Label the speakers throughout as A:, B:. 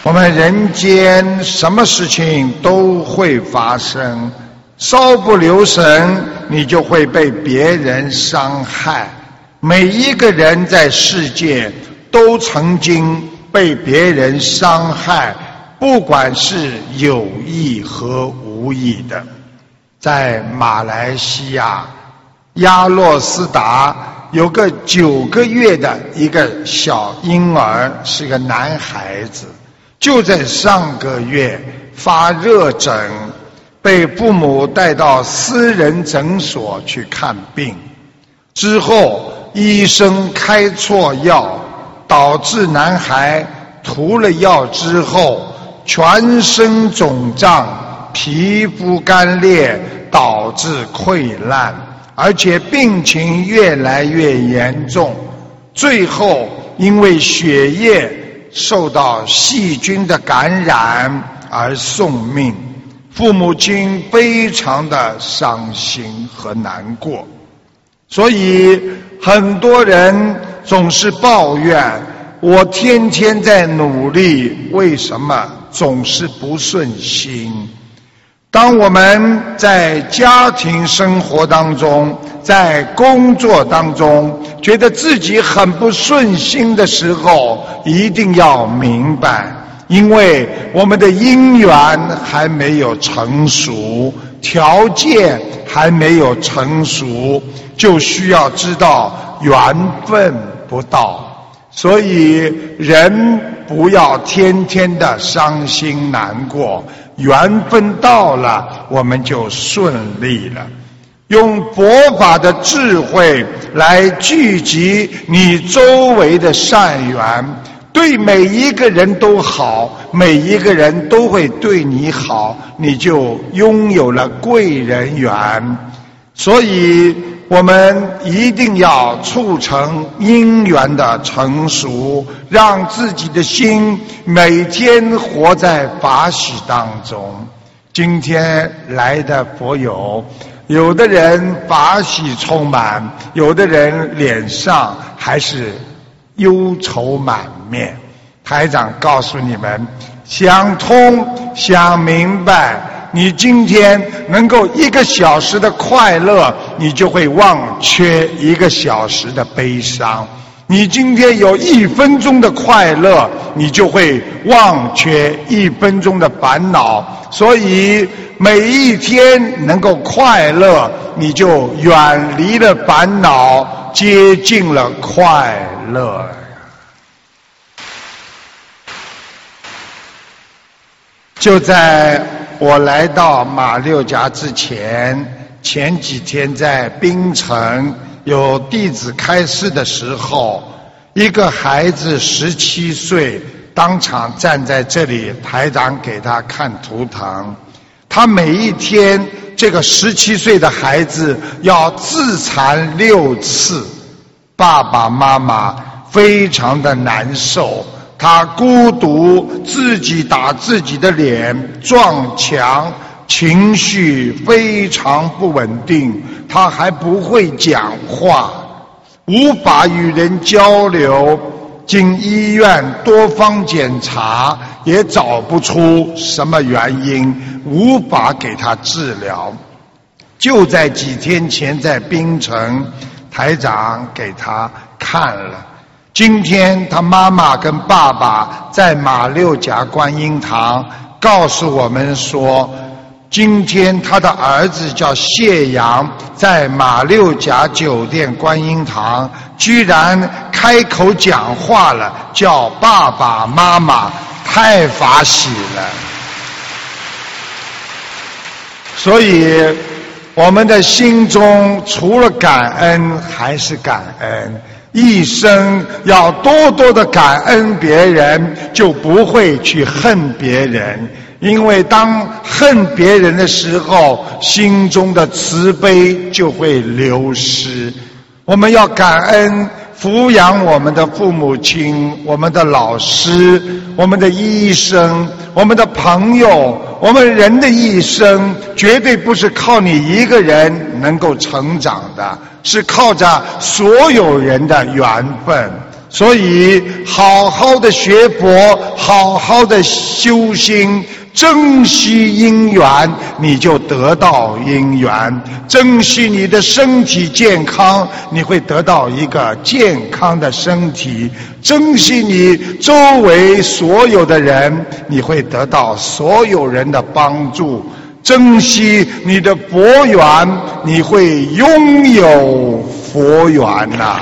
A: 我们人间什么事情都会发生，稍不留神，你就会被别人伤害。每一个人在世界都曾经被别人伤害，不管是有意和无意的。在马来西亚亚洛斯达有个9个月的一个小婴儿，是个男孩子，就在上个月发热疹，被父母带到私人诊所去看病，之后医生开错药，导致男孩涂了药之后全身肿胀，皮肤干裂，导致溃烂，而且病情越来越严重，最后因为血液受到细菌的感染而送命。父母亲非常的伤心和难过，所以很多人总是抱怨，我天天在努力，为什么总是不顺心？当我们在家庭生活当中，在工作当中，觉得自己很不顺心的时候，一定要明白，因为我们的因缘还没有成熟，条件还没有成熟，就需要知道缘分不到。所以人不要天天的伤心难过，缘分到了，我们就顺利了。用佛法的智慧来聚集你周围的善缘，对每一个人都好，每一个人都会对你好，你就拥有了贵人缘。所以我们一定要促成因缘的成熟，让自己的心每天活在法喜当中。今天来的佛友，有的人法喜充满，有的人脸上还是忧愁满面。台长告诉你们，想通想明白，你今天能够1个小时的快乐，你就会忘却1个小时的悲伤。你今天有1分钟的快乐，你就会忘却1分钟的烦恼。所以每一天能够快乐，你就远离了烦恼，接近了快乐。就在我来到马六甲之前，前几天在槟城有弟子开示的时候，一个孩子17岁，当场站在这里，台长给他看图腾。他每一天，这个17岁的孩子要自残6次，爸爸妈妈非常的难受。他孤独，自己打自己的脸，撞墙，情绪非常不稳定，他还不会讲话，无法与人交流，经医院多方检查也找不出什么原因，无法给他治疗。就在几天前在槟城，台长给他看了。今天他妈妈跟爸爸在马六甲观音堂告诉我们说，今天他的儿子叫谢阳，在马六甲酒店观音堂居然开口讲话了，叫爸爸妈妈，太法喜了。所以我们的心中除了感恩还是感恩，一生要多多的感恩别人，就不会去恨别人。因为当恨别人的时候，心中的慈悲就会流失。我们要感恩抚养我们的父母亲，我们的老师，我们的医生，我们的朋友。我们人的一生绝对不是靠你一个人能够成长的，是靠着所有人的缘分。 所以好好的学佛，好好的修心，珍惜因缘，你就得到因缘；珍惜你的身体健康，你会得到一个健康的身体；珍惜你周围所有的人，你会得到所有人的帮助；珍惜你的佛缘，你会拥有佛缘呐。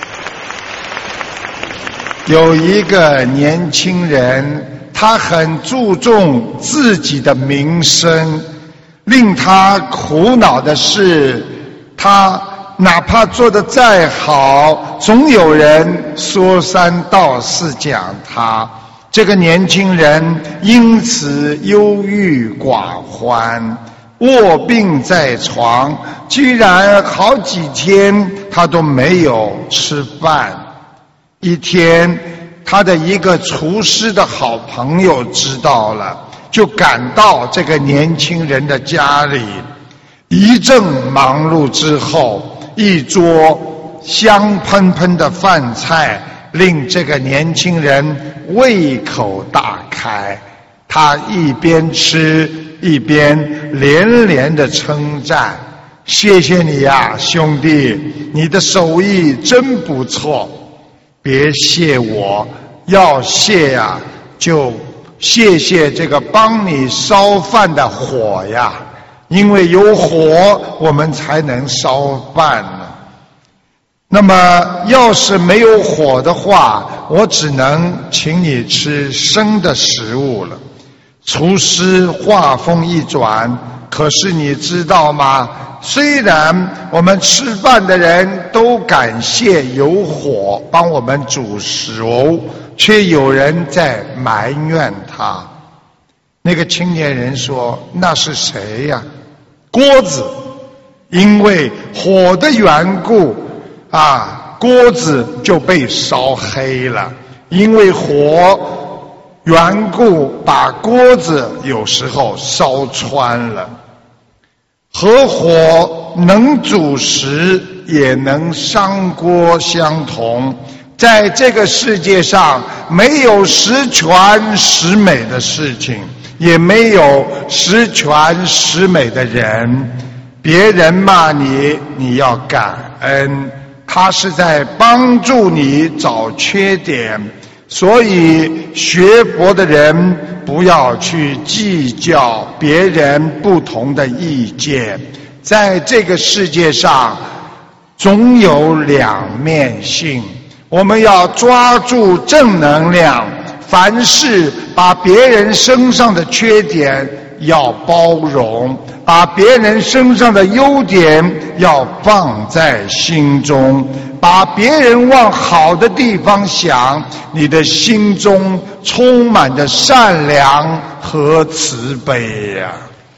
A: 有一个年轻人，他很注重自己的名声，令他苦恼的是，他哪怕做得再好，总有人说三道四讲他。这个年轻人因此忧郁寡欢，卧病在床，居然好几天他都没有吃饭。一天，他的一个厨师的好朋友知道了，就赶到这个年轻人的家里。一阵忙碌之后，一桌香喷喷的饭菜令这个年轻人胃口大开。他一边吃一边连连的称赞：谢谢你呀，兄弟，你的手艺真不错。别谢我，要谢呀，就谢谢这个帮你烧饭的火呀，因为有火我们才能烧饭呢。那么要是没有火的话，我只能请你吃生的食物了。厨师话锋一转，可是你知道吗？虽然我们吃饭的人都感谢有火帮我们煮熟，却有人在埋怨他。那个青年人说：那是谁呀？锅子，因为火的缘故锅子就被烧黑了，因为火缘故把锅子有时候烧穿了。合火能煮食，也能伤锅相同。在这个世界上，没有十全十美的事情，也没有十全十美的人。别人骂你，你要感恩，他是在帮助你找缺点。所以学佛的人不要去计较别人不同的意见。在这个世界上总有两面性，我们要抓住正能量，凡事把别人身上的缺点要包容，把别人身上的优点要放在心中，把别人往好的地方想，你的心中充满着善良和慈悲呀。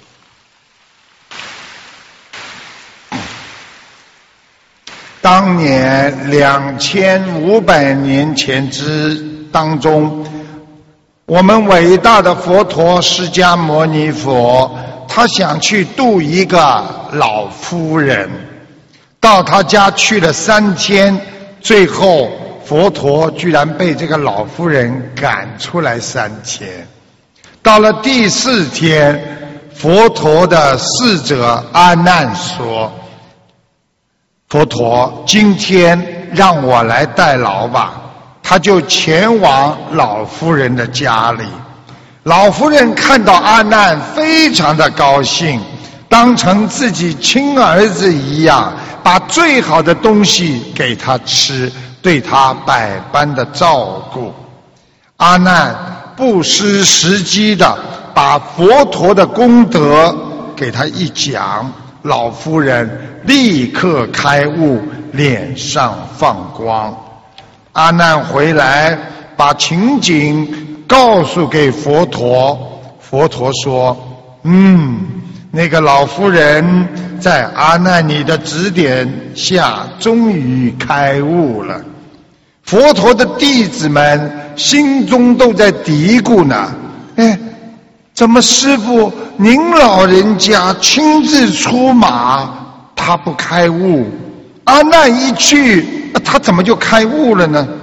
A: 当年2500年前之当中，我们伟大的佛陀释迦牟尼佛，他想去度一个老夫人，到他家去了3天，最后佛陀居然被这个老夫人赶出来3天。到了第4天，佛陀的侍者阿难说：佛陀，今天让我来代劳吧。他就前往老夫人的家里。老夫人看到阿难非常的高兴，当成自己亲儿子一样，把最好的东西给他吃，对他百般的照顾。阿难不失时机的把佛陀的功德给他一讲，老夫人立刻开悟，脸上放光。阿难回来把情景告诉给佛陀，佛陀说：那个老夫人在阿难你的指点下终于开悟了。佛陀的弟子们心中都在嘀咕呢，怎么师父您老人家亲自出马，他不开悟，阿难一去他怎么就开悟了呢？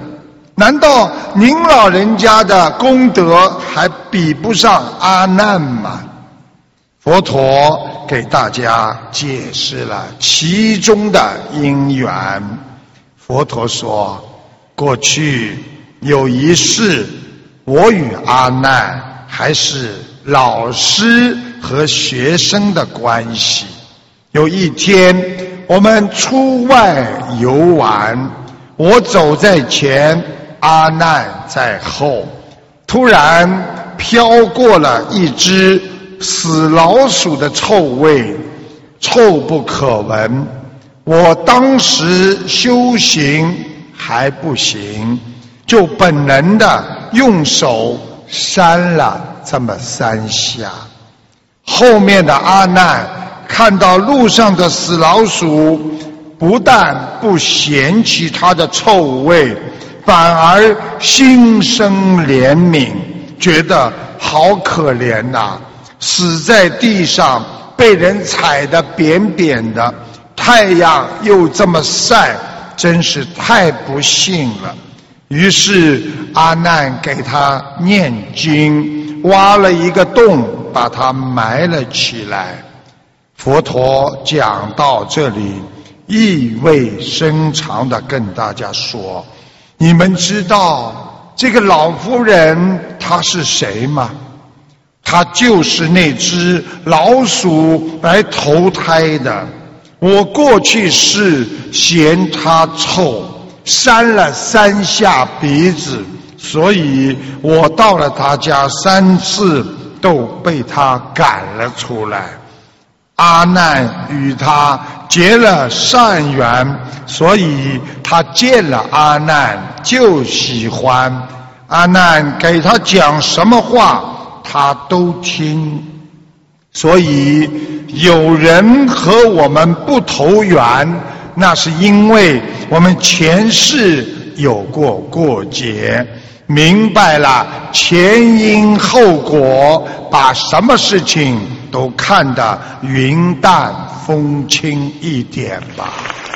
A: 难道您老人家的功德还比不上阿难吗？佛陀给大家解释了其中的因缘。佛陀说，过去有一世，我与阿难还是老师和学生的关系。有一天，我们出外游玩，我走在前，阿难在后，突然飘过了一只死老鼠的臭味，臭不可闻。我当时修行还不行，就本能的用手扇了这么3下。后面的阿难看到路上的死老鼠，不但不嫌弃它的臭味，反而心生怜悯，觉得好可怜呐，死在地上，被人踩得扁扁的，太阳又这么晒，真是太不幸了。于是阿难给他念经，挖了一个洞，把他埋了起来。佛陀讲到这里，意味深长地跟大家说，你们知道这个老妇人她是谁吗？她就是那只老鼠来投胎的。我过去是嫌她臭，扇了3下鼻子，所以我到了她家3次，都被她赶了出来。阿难与他结了善缘，所以他见了阿难就喜欢。阿难给他讲什么话，他都听。所以有人和我们不投缘，那是因为我们前世有过过节，明白了前因后果，把什么事情都看得云淡风轻一点吧。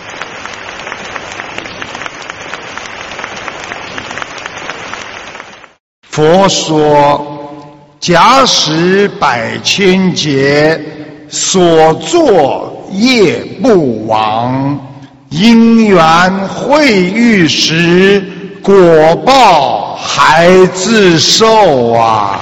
A: 佛说，假使百千劫，所作业不亡，因缘会遇时，果报还自受啊。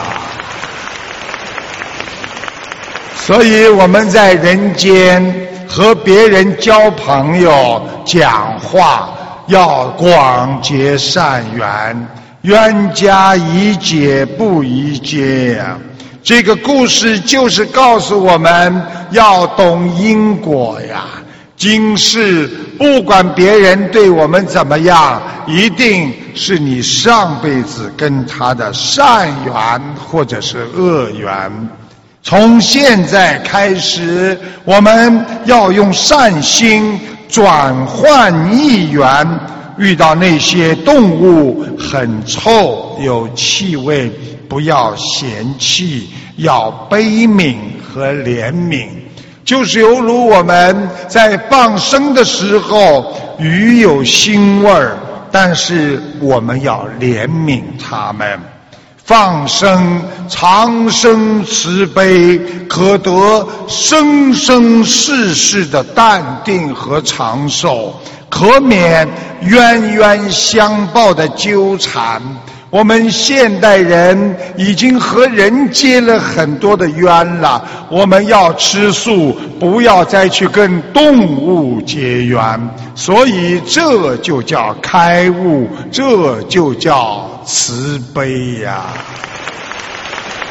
A: 所以我们在人间和别人交朋友讲话，要广结善缘，冤家宜解不宜结呀。这个故事就是告诉我们要懂因果呀。今世不管别人对我们怎么样，一定是你上辈子跟他的善缘或者是恶缘。从现在开始，我们要用善心转换逆缘。遇到那些动物很臭有气味，不要嫌弃，要悲悯和怜悯。就是犹如我们在放生的时候，鱼有腥味儿，但是我们要怜悯它们。放生长生慈悲，可得生生世世的淡定和长寿，可免冤冤相报的纠缠。我们现代人已经和人结了很多的冤了，我们要吃素，不要再去跟动物结缘。所以这就叫开悟，这就叫慈悲呀。